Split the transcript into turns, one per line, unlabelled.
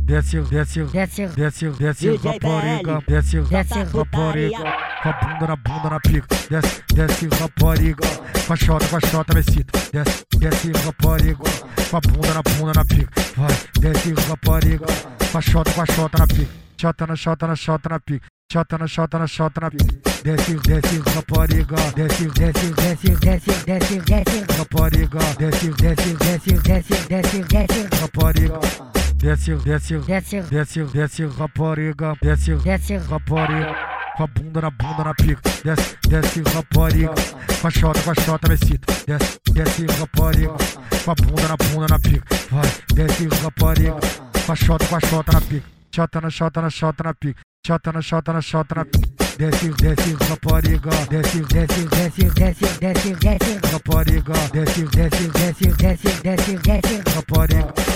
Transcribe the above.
desce, desce,
desce,
desce, desce,
DJ
rapariga,
PL,
desce,
desce,
rapariga,
putaria.
com a bunda na pica, desce, desce, rapariga, com a xota, me cita, desce, desce, rapariga, com a bunda na pica, vai, desce, rapariga, com a xota na pica, xota na pica, xota na pica, desce, desce, rapariga, desce, desce, desce, desce, desce, desce, rapariga, desce, desce, desce, desce, desce, desce, rapariga. Desce, desce,
Desce,
desce, desce, rapariga, desce,
desce,
rapariga, com a bunda na pica, desce, desce, rapariga, com a xota, me cita, desce, desce, rapariga, com a bunda na pica, vai, desce, rapariga, com a xota na pica, xota na pica, xota na pica, desce, desce, rapariga, desce, desce, desce, desce, desce, desce, rapariga, desce, desce, desce, desce, desce, desce, rapariga.